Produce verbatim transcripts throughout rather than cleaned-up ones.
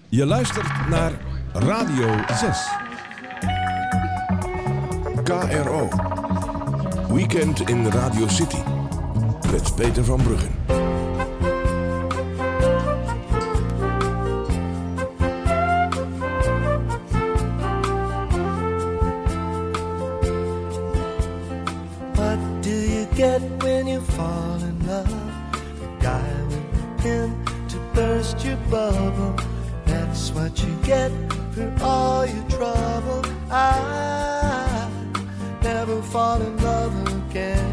Je luistert naar Radio zes. K R O. Weekend in Radio City. Met Peter van Bruggen. What do you get when you fall in love? A guy with a pen to burst your bubble. That's what you get for all your trouble. I never fall in love again.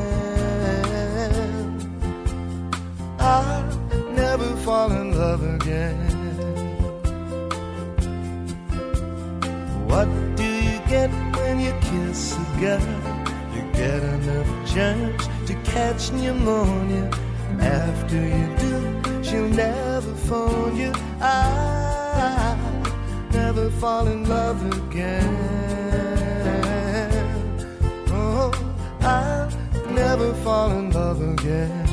I never fall in love again. What do you get when you kiss a girl? You get enough germs to catch pneumonia. After you do, she'll never phone you. I never fall in love again. Oh, I'll never fall in love again.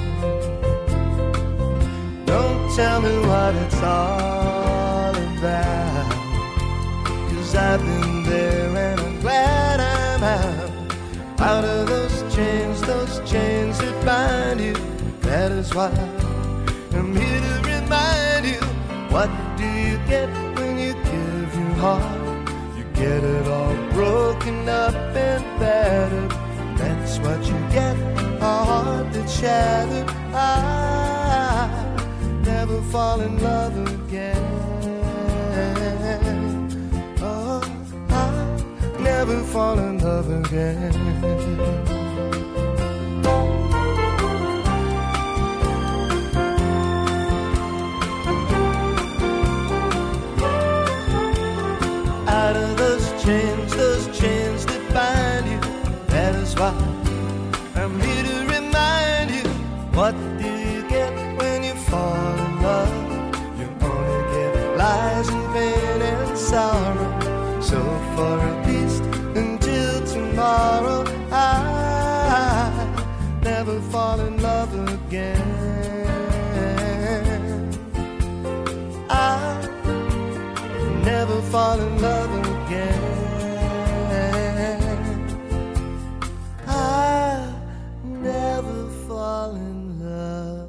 Don't tell me what it's all about, 'cause I've been there and I'm glad I'm out. Out of those chains, those chains that bind you. That is why I'm here to remind you. What do you get when you give your heart? You get it all broken up and battered. That's what you get, a heart that's shattered. I never fall in love again. Oh, I never fall in love again. Out of those chains, those chains that bind you. That is why I'm here to remind you. What do you get when you fall in love? You only get lies and pain and sorrow. So for at least until tomorrow, I never fall in love again. I never fall in love again. I never fall in love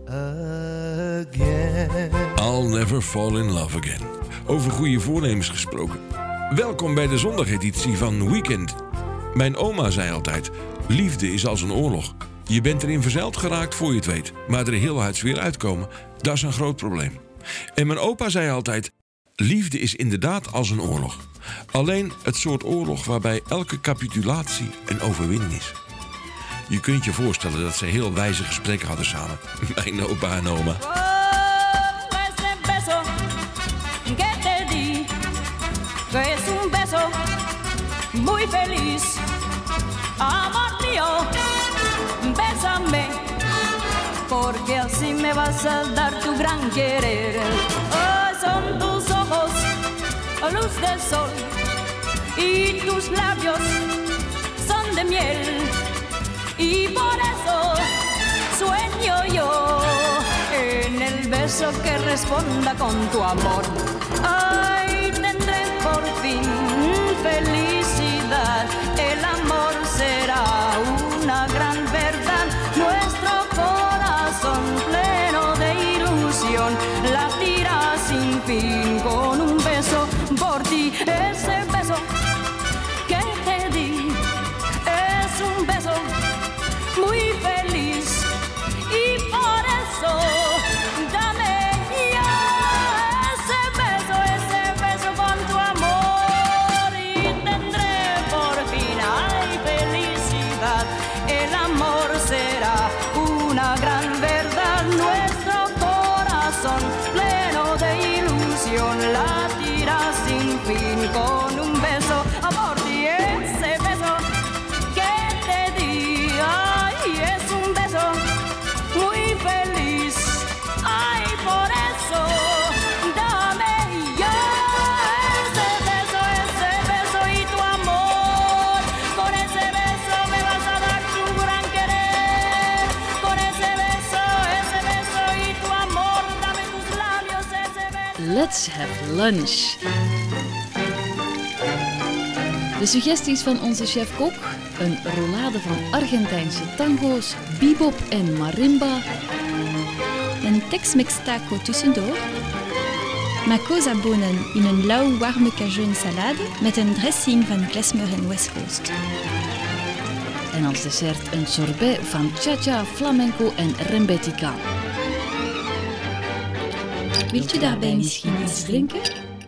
again. I'll never fall in love again. Over goede voornemens gesproken. Welkom bij de zondageditie van Weekend. Mijn oma zei altijd, liefde is als een oorlog. Je bent erin verzeild geraakt voor je het weet. Maar er heel huids weer uitkomen, dat is een groot probleem. En mijn opa zei altijd, liefde is inderdaad als een oorlog. Alleen het soort oorlog waarbij elke capitulatie een overwinning is. Je kunt je voorstellen dat ze heel wijze gesprekken hadden samen. Mijn opa en oma. Oh, ese beso que te di, que es un beso muy feliz. Amor mío, bésame, porque así me vas a dar tu gran querer. Oh, son tus ojos, luz del sol, y tus labios son de miel, y por eso sueño yo en el beso que responda con tu amor. Ay, tendré por fin felicidad, el amor será una gran verdad, nuestro corazón pleno de ilusión latirá sin fin con un beso por ti. Ese beso que te di es un beso muy feliz y por eso dame ya ese beso, ese beso con tu amor y tendré por fin, ay, felicidad, el amor será una gran verdad, nuestro corazón pleno de ilusión latirá sin fin con un beso por ti. Ese beso que te di, ay, es un beso muy feliz, ay, por eso dame ya ese beso, ese beso y tu amor. Con ese beso me vas a dar tu gran querer, con ese beso, ese beso y tu amor. Dame tus labios, ese beso. Le Let's have lunch. De suggesties van onze chef-kok: een roulade van Argentijnse tango's, bebop en marimba. Een Tex-Mex taco tussendoor. Makosa-bonen in een lauw warme cajun salade met een dressing van klezmer en West Coast. En als dessert een sorbet van cha-cha, flamenco en rembetica. Wilt u daarbij misschien iets drinken?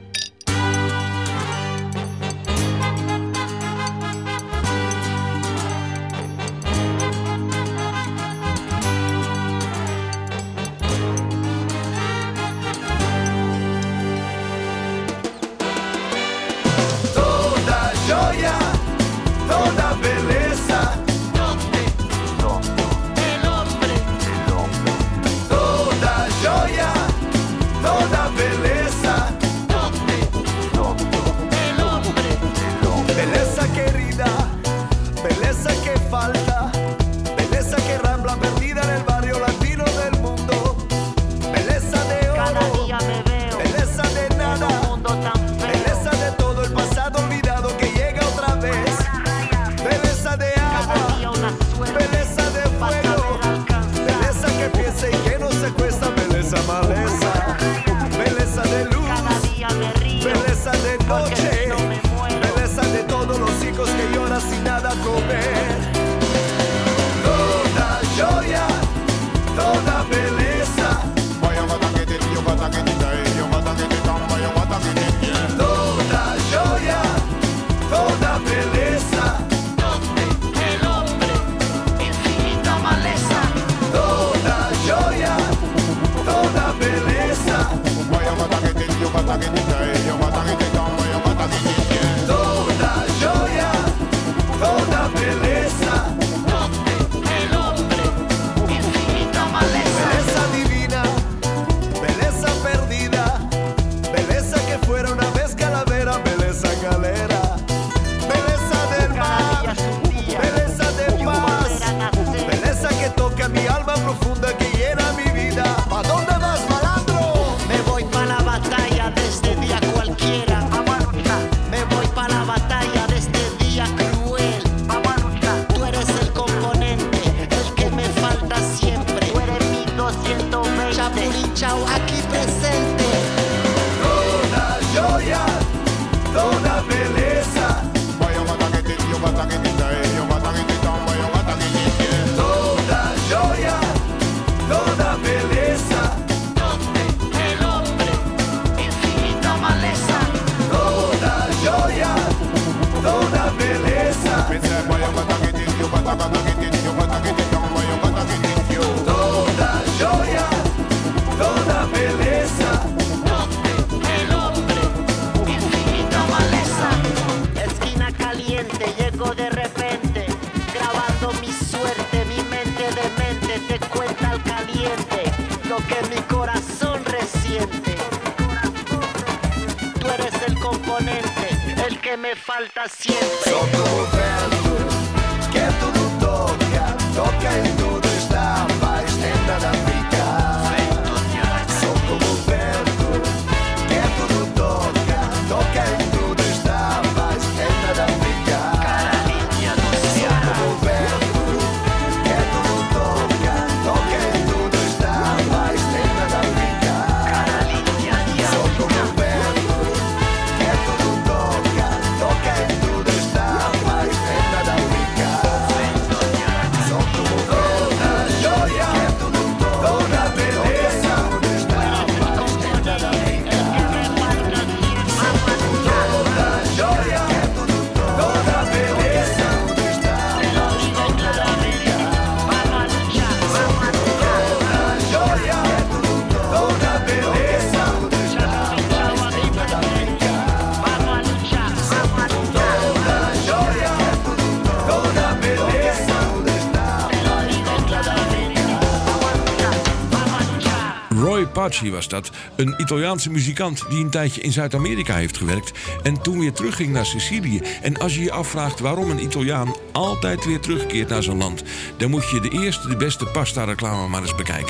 Paci was dat, een Italiaanse muzikant die een tijdje in Zuid-Amerika heeft gewerkt en toen weer terugging naar Sicilië. En als je je afvraagt waarom een Italiaan altijd weer terugkeert naar zijn land, dan moet je de eerste, de beste pasta-reclame maar eens bekijken.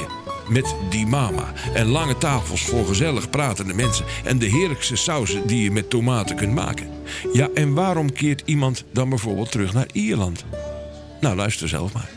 met die mama. En lange tafels voor gezellig pratende mensen. En de heerlijkste sauzen die je met tomaten kunt maken. Ja, en waarom keert iemand dan bijvoorbeeld terug naar Ierland? Nou, luister zelf maar.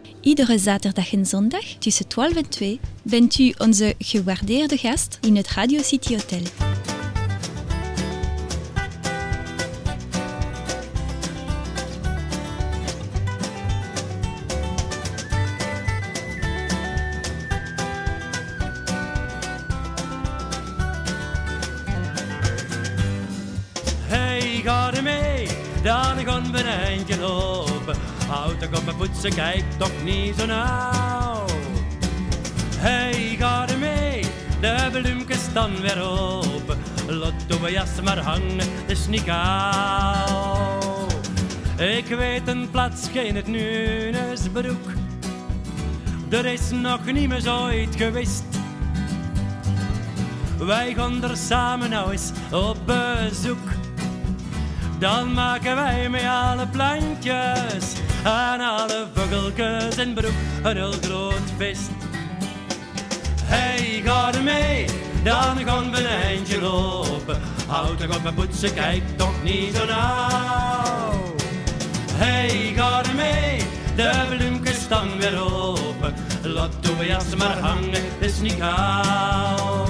Iedere zaterdag en zondag tussen twaalf en twee bent u onze gewaardeerde gast in het Radio City Hotel. Hey, ga er mee, dan gaan we een eindje lopen. Houd toch op mijn poetsen, kijk toch niet zo nauw. Hey, ga er mee, de bloemkes staan weer open. Laat uw jas maar hangen, het is niet kou. Ik weet een plaats, geen het Nunesbroek. Er is nog niet meer zo ooit geweest. Wij gaan er samen nou eens op bezoek. Dan maken wij met alle plantjes en alle vogeltjes in broek een heel groot feest. Hey, ga er mee, dan gaan we een eindje lopen. Houd toch op mijn poetsen, kijk toch niet zo nauw. Hey, ga er mee, de bloemkes staan weer open. Laat uw jas maar hangen, het is niet kou.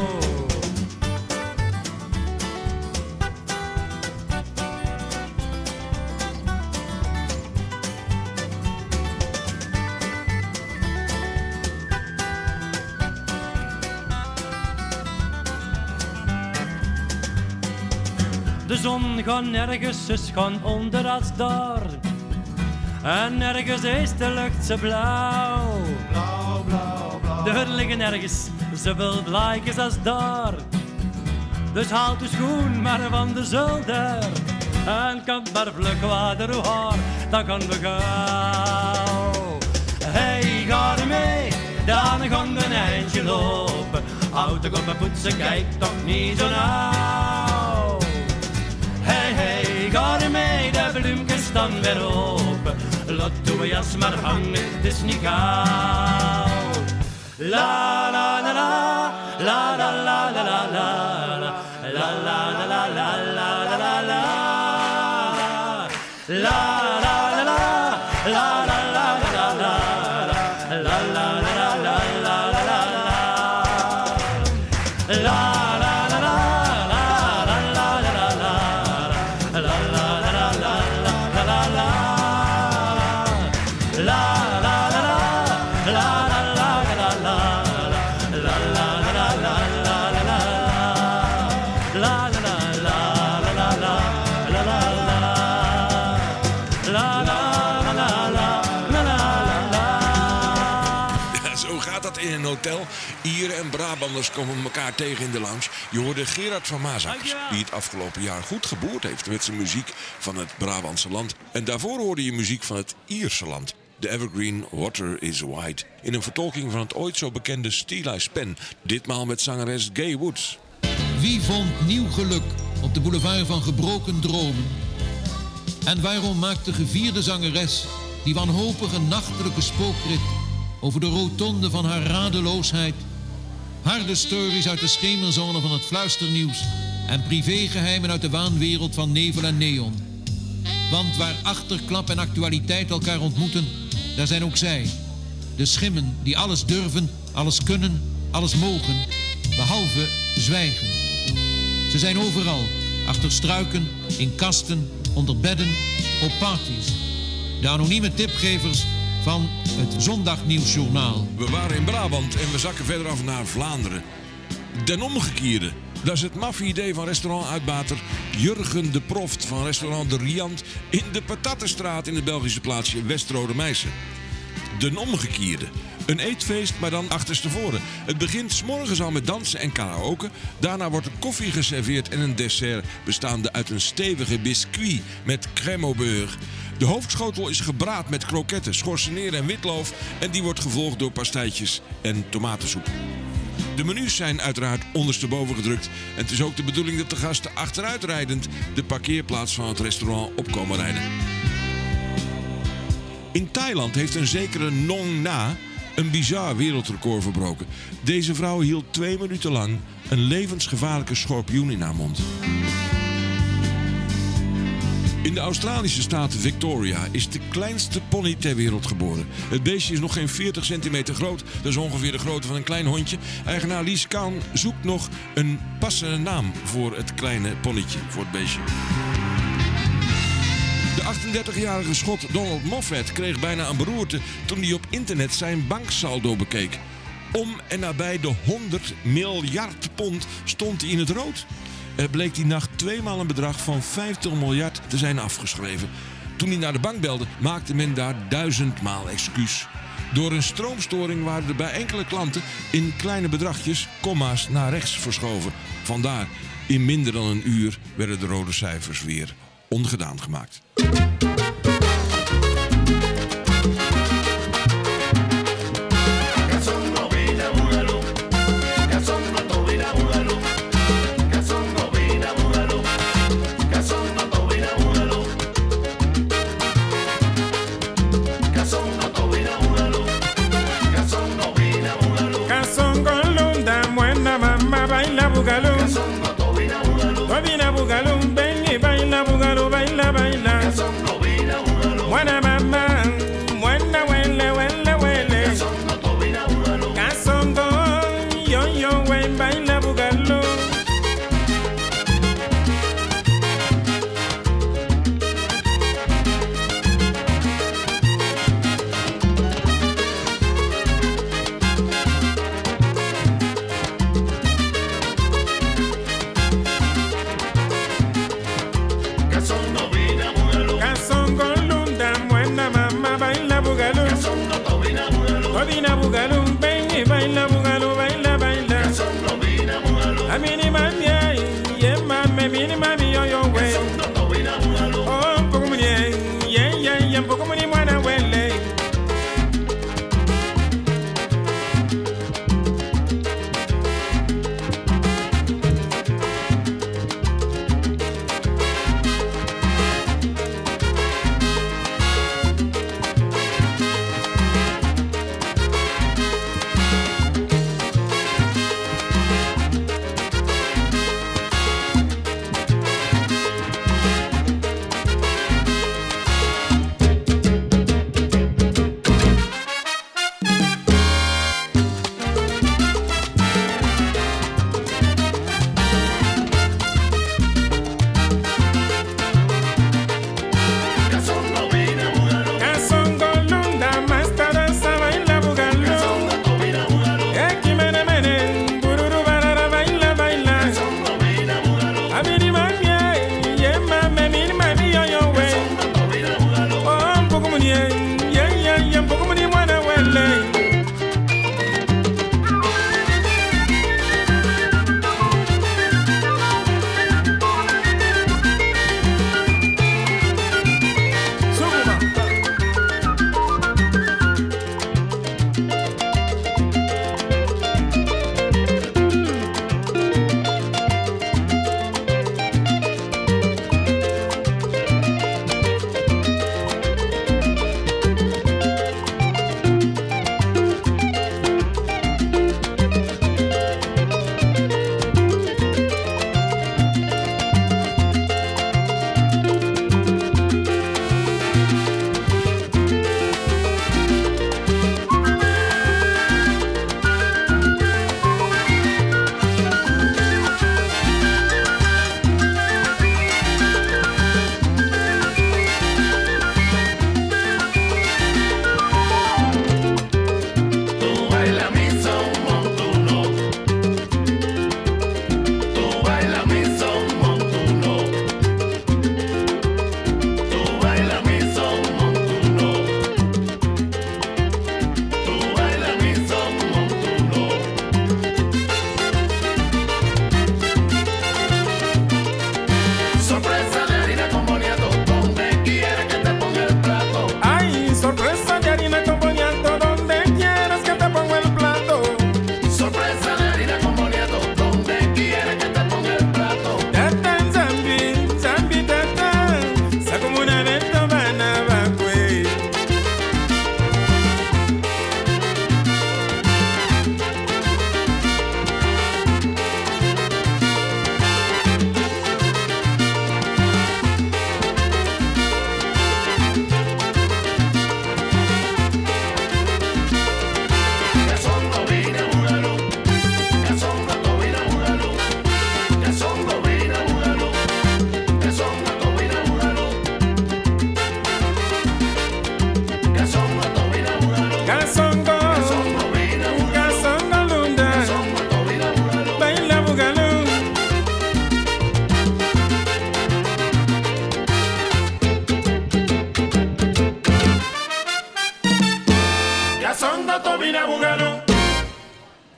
De zon gaat nergens, dus gaan onder als daar. En nergens is de lucht zo blauw. Blauw, blauw, blauw. Er liggen nergens zoveel blaadjes als daar. Dus haal de schoen maar van de zolder. En kan maar vlug water uw haar, dan gaan we gauw. Hey, ga er mee, dan gaan we een eindje lopen. Houd toch op mijn poetsen, kijk toch niet zo nauw. Hey, hey, ga er mee, de bloemkes staan weer open. Laat uw jas maar hangen, het is niet kou. La la la la, la la la la la la, la la la la la la la la la, la la la la, la la la la la, la la la la la la la la, la. In een hotel. Ieren en Brabanders komen elkaar tegen in de lounge. Je hoorde Gerard van Maasakkers, die het afgelopen jaar goed geboerd heeft met zijn muziek van het Brabantse land. En daarvoor hoorde je muziek van het Ierse land. De evergreen Water is White. In een vertolking van het ooit zo bekende Steeleye Span. Ditmaal met zangeres Gay Woods. Wie vond nieuw geluk op de boulevard van gebroken dromen? En waarom maakt de gevierde zangeres die wanhopige nachtelijke spookrit over de rotonde van haar radeloosheid, harde stories uit de schemerzone van het fluisternieuws en privégeheimen uit de waanwereld van nevel en neon? Want waar achterklap en actualiteit elkaar ontmoeten, daar zijn ook zij. De schimmen die alles durven, alles kunnen, alles mogen, behalve zwijgen. Ze zijn overal, achter struiken, in kasten, onder bedden, op parties. De anonieme tipgevers van het Zondagnieuwsjournaal. We waren in Brabant en we zakken verder af naar Vlaanderen. Den omgekeerde. Dat is het maffie-idee van restaurantuitbater Jurgen de Proft van restaurant De Riant in de Patattenstraat in het Belgische plaatsje Westrode Meissen. Den omgekeerde. Een eetfeest, maar dan achterstevoren. Het begint 's morgens al met dansen en karaoke. Daarna wordt er koffie geserveerd en een dessert bestaande uit een stevige biscuit met crème au beurre. De hoofdschotel is gebraad met kroketten, schorseneren en witloof en die wordt gevolgd door pastijtjes en tomatensoep. De menus zijn uiteraard ondersteboven gedrukt en het is ook de bedoeling dat de gasten achteruitrijdend de parkeerplaats van het restaurant opkomen rijden. In Thailand heeft een zekere Nong Na een bizar wereldrecord verbroken. Deze vrouw hield twee minuten lang een levensgevaarlijke schorpioen in haar mond. In de Australische staat Victoria is de kleinste pony ter wereld geboren. Het beestje is nog geen veertig centimeter groot. Dat is ongeveer de grootte van een klein hondje. Eigenaar Lies Kahn zoekt nog een passende naam voor het kleine ponytje, voor het beestje. De achtendertigjarige Schot Donald Moffat kreeg bijna een beroerte toen hij op internet zijn banksaldo bekeek. Om en nabij de honderd miljard pond stond hij in het rood. Er bleek die nacht tweemaal een bedrag van vijftig miljard te zijn afgeschreven. Toen hij naar de bank belde, maakte men daar duizendmaal excuus. Door een stroomstoring waren er bij enkele klanten in kleine bedragjes komma's naar rechts verschoven. Vandaar, in minder dan een uur werden de rode cijfers weer ongedaan gemaakt. Baila bugalú, ven y baila bugalú, baila, baila. Buena mamá, buena huele, huele, huele. Casongo, yo, yo, ven, baila bugalú.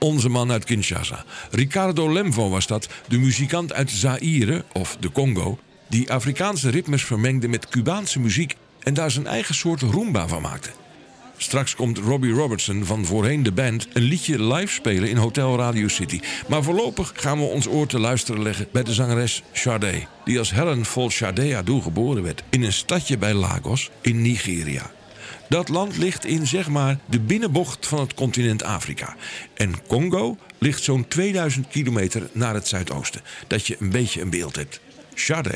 Onze man uit Kinshasa. Ricardo Lemvo was dat, de muzikant uit Zaïre, of de Congo, die Afrikaanse ritmes vermengde met Cubaanse muziek en daar zijn eigen soort rumba van maakte. Straks komt Robbie Robertson van voorheen de band een liedje live spelen in Hotel Radio City. Maar voorlopig gaan we ons oor te luisteren leggen bij de zangeres Sade, die als Helen Folshade Adu geboren werd in een stadje bij Lagos in Nigeria. Dat land ligt in, zeg maar, de binnenbocht van het continent Afrika. En Congo ligt zo'n tweeduizend kilometer naar het zuidoosten. Dat je een beetje een beeld hebt. Sade.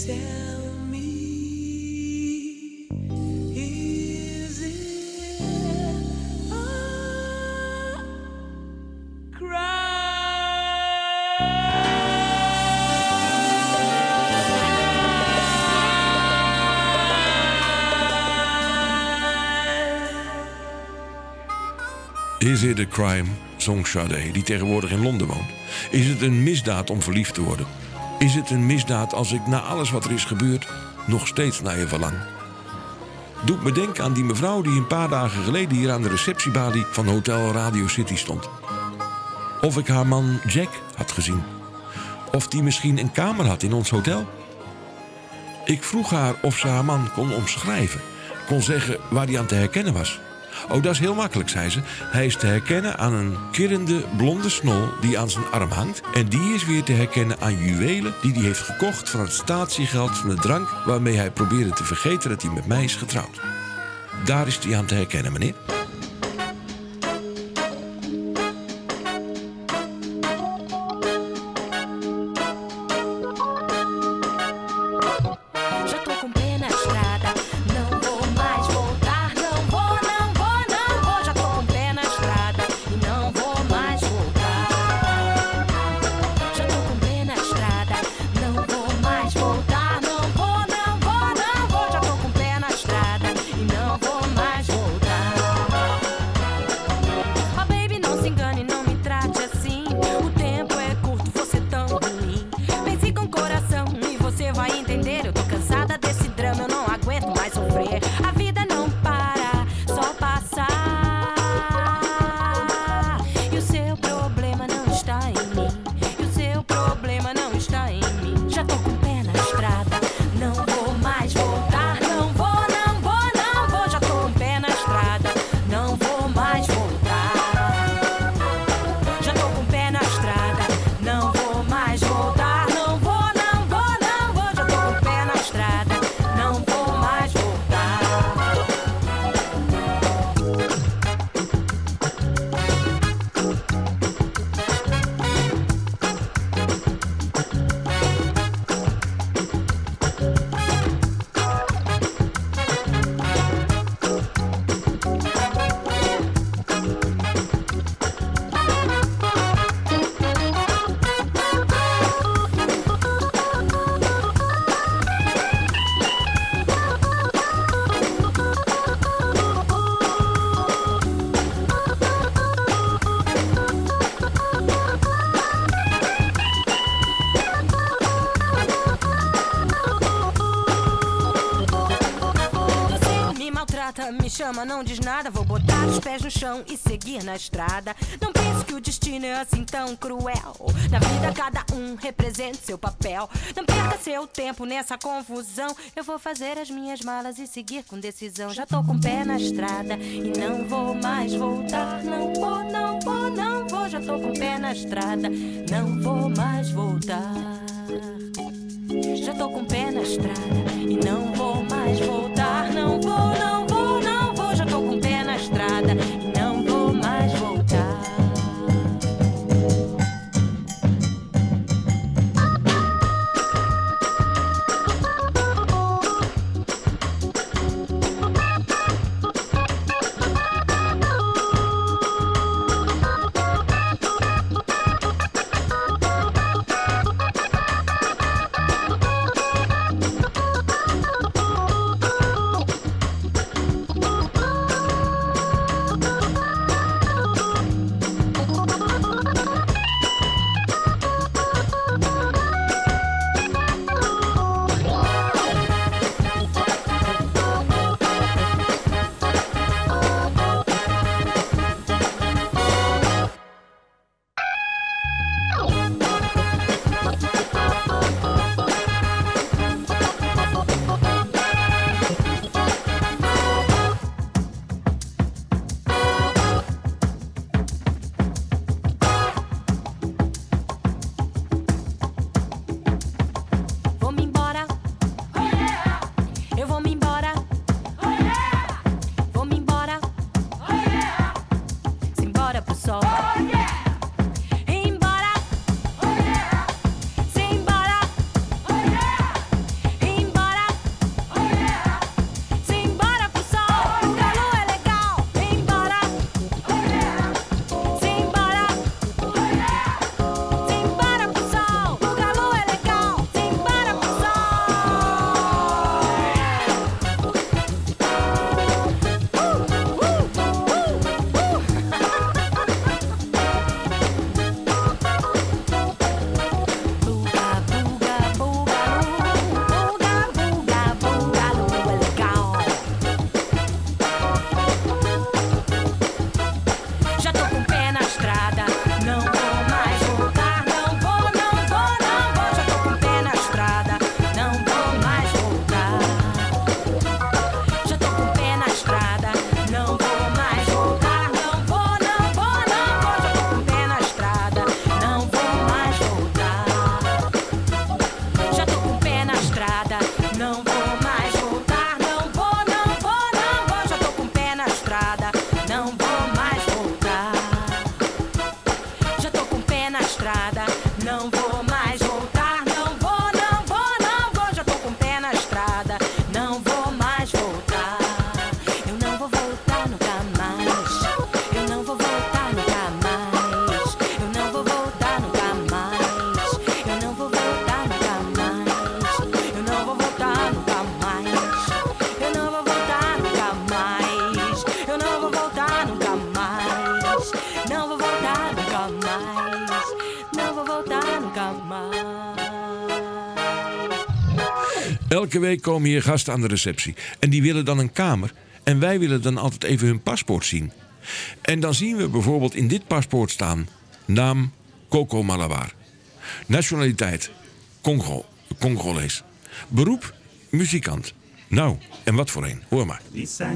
Is it a crime, zong Sade, die tegenwoordig in Londen woont. Is het een misdaad om verliefd te worden? Is het een misdaad als ik na alles wat er is gebeurd nog steeds naar je verlang? Doet me denken aan die mevrouw die een paar dagen geleden hier aan de receptiebalie van Hotel Radio City stond. Of ik haar man Jack had gezien. Of die misschien een kamer had in ons hotel. Ik vroeg haar of ze haar man kon omschrijven. Kon zeggen waar hij aan te herkennen was. Oh, dat is heel makkelijk, zei ze. Hij is te herkennen aan een kirrende blonde snol die aan zijn arm hangt. En die is weer te herkennen aan juwelen die hij heeft gekocht van het statiegeld van de drank waarmee hij probeerde te vergeten dat hij met mij is getrouwd. Daar is hij aan te herkennen, meneer. Me chama, não diz nada, vou botar os pés no chão e seguir na estrada. Não pense que o destino é assim tão cruel. Na vida cada um representa seu papel. Não perca seu tempo nessa confusão. Eu vou fazer as minhas malas e seguir com decisão. Já tô com o pé na estrada e não vou mais voltar. Não vou, não vou, não vou. Já tô com o pé na estrada, não vou mais voltar. Já tô com o pé na estrada e não vou mais voltar. Não vou, não vou, não vou. Já tô com o pé na estrada e não vou mais voltar. Elke week komen hier gasten aan de receptie. En die willen dan een kamer. En wij willen dan altijd even hun paspoort zien. En dan zien we bijvoorbeeld in dit paspoort staan... naam Coco Malabar. Nationaliteit Congo, Congolees. Beroep muzikant. Nou, en wat voor een, hoor maar.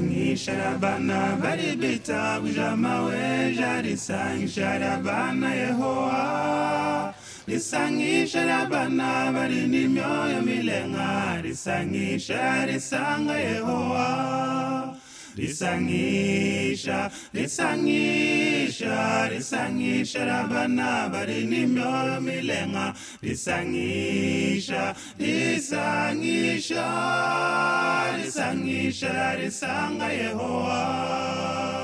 Lisangisha labana bali ni myoyo milenga lisangisha lisanga Yehowa lisangisha lisangisha lisangisha labana bali ni myoyo milenga lisangisha lisangisha lisangisha lisanga Yehowa.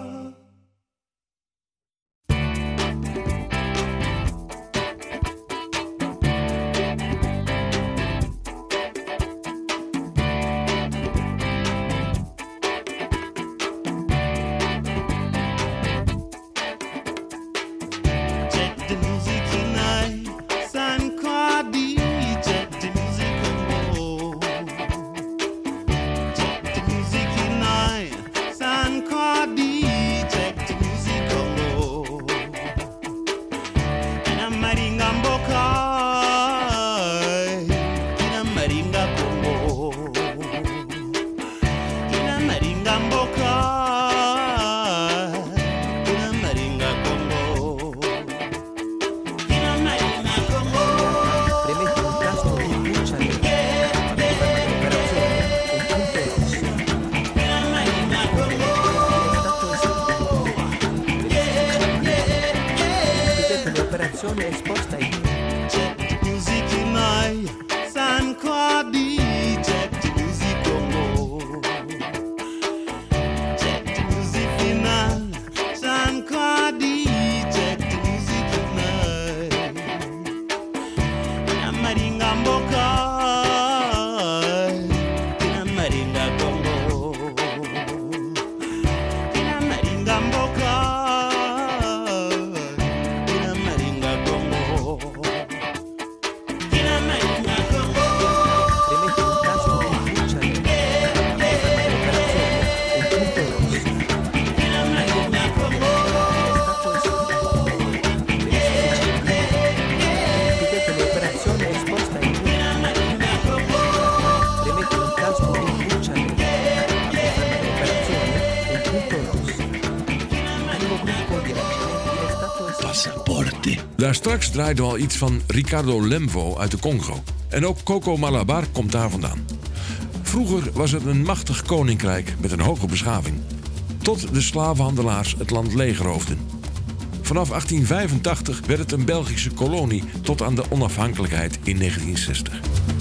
Daar straks draaiden we al iets van Ricardo Lemvo uit de Congo. En ook Coco Malabar komt daar vandaan. Vroeger was het een machtig koninkrijk met een hoge beschaving. Tot de slavenhandelaars het land leegroofden. Vanaf achttien vijfentachtig werd het een Belgische kolonie tot aan de onafhankelijkheid in negentien zestig.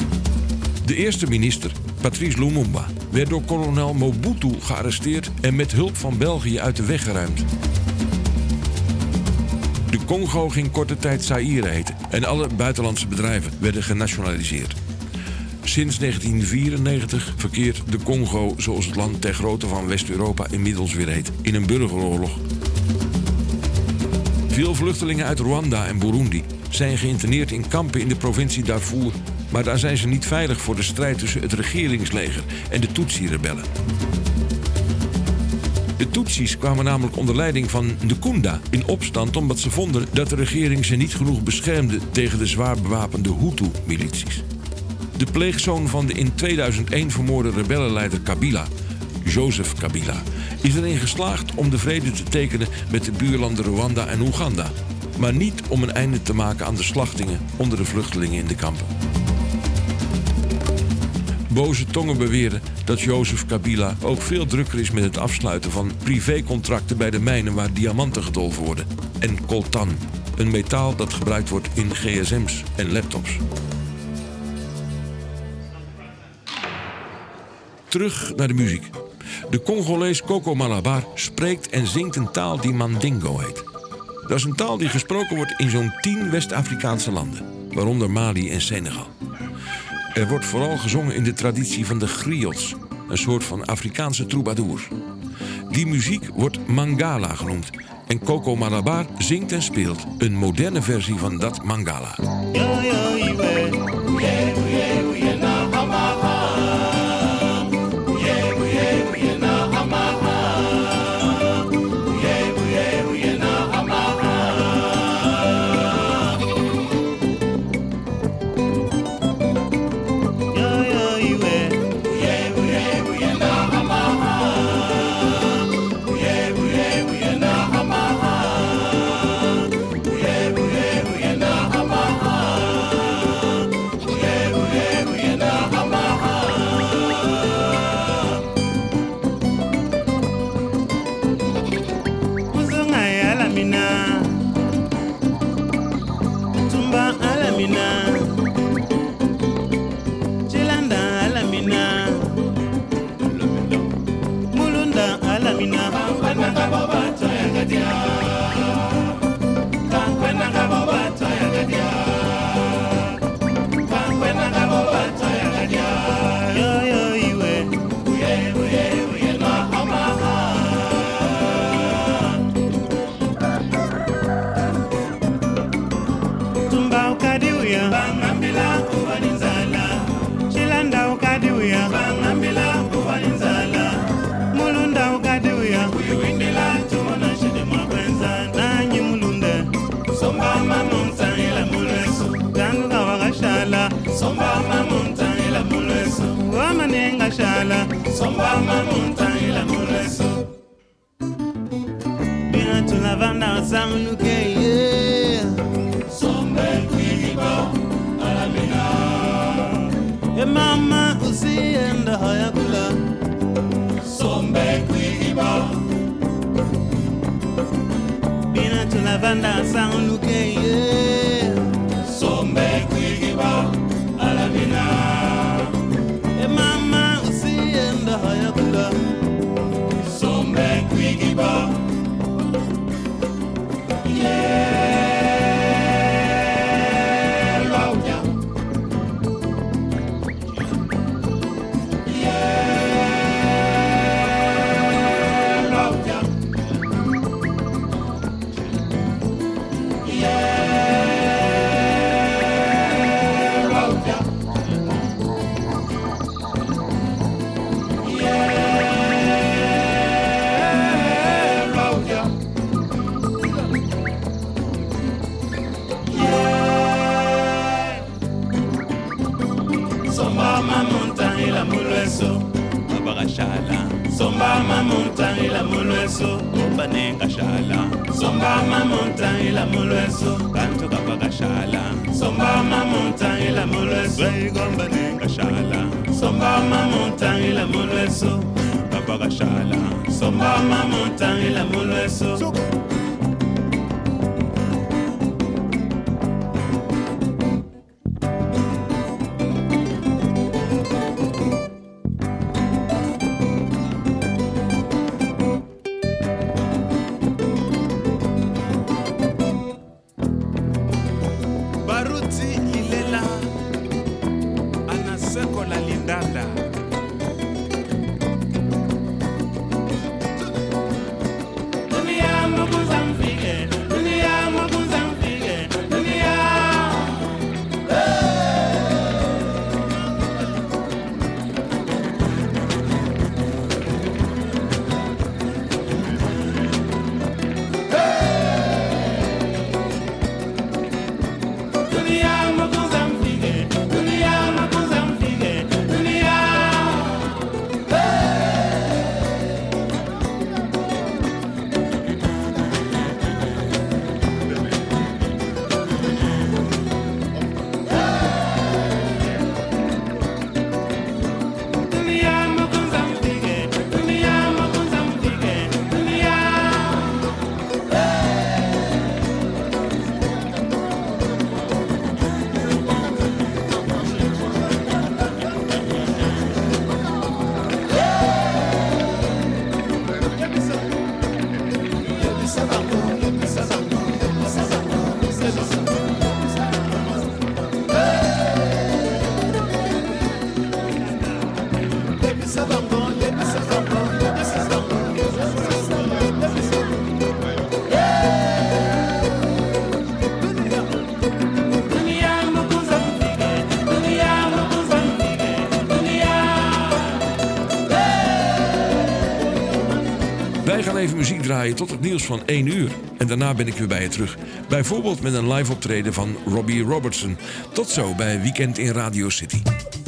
De eerste minister, Patrice Lumumba, werd door kolonel Mobutu gearresteerd en met hulp van België uit de weg geruimd. De Congo ging korte tijd Zaïre heten en alle buitenlandse bedrijven werden genationaliseerd. Sinds negentien vierennegentig verkeert de Congo, zoals het land ter grootte van West-Europa inmiddels weer heet, in een burgeroorlog. Veel vluchtelingen uit Rwanda en Burundi zijn geïnterneerd in kampen in de provincie Darfur, maar daar zijn ze niet veilig voor de strijd tussen het regeringsleger en de Tutsi-rebellen. De Tutsis kwamen namelijk onder leiding van Nkunda in opstand omdat ze vonden dat de regering ze niet genoeg beschermde tegen de zwaar bewapende Hutu-milities. De pleegzoon van de in tweeduizend één vermoorde rebellenleider Kabila, Joseph Kabila, is erin geslaagd om de vrede te tekenen met de buurlanden Rwanda en Oeganda, maar niet om een einde te maken aan de slachtingen onder de vluchtelingen in de kampen. Boze tongen beweren dat Joseph Kabila ook veel drukker is met het afsluiten van privécontracten bij de mijnen waar diamanten gedolven worden. En coltan, een metaal dat gebruikt wordt in gsm's en laptops. Terug naar de muziek. De Congolees Coco Malabar spreekt en zingt een taal die Mandingo heet. Dat is een taal die gesproken wordt in zo'n tien West-Afrikaanse landen, waaronder Mali en Senegal. Er wordt vooral gezongen in de traditie van de griots, een soort van Afrikaanse troubadours. Die muziek wordt Mangala genoemd en Coco Malabar zingt en speelt een moderne versie van dat Mangala. Womanenga shala Somba mamunta ila mureso Bina tulavanda samunuke yeah Sombe kwiba alamina E mama usienda hayakula Sombe kwiba Bina tulavanda samunuke yeah Sombe kwiba alamina E mama usienda hayakula Sombe kwiba Somba mamunta ila mulweso Obanenga shala Somba mamunta ila mulweso Kanto kapaga shala Somba mamunta ila mulweso Weigomba nenga shala Somba mamunta ila mulweso Kapaga shala Somba mamunta ila mulweso Wij gaan even muziek draaien tot het nieuws van één uur. En daarna ben ik weer bij je terug. Bijvoorbeeld met een live optreden van Robbie Robertson. Tot zo bij Weekend in Radio City.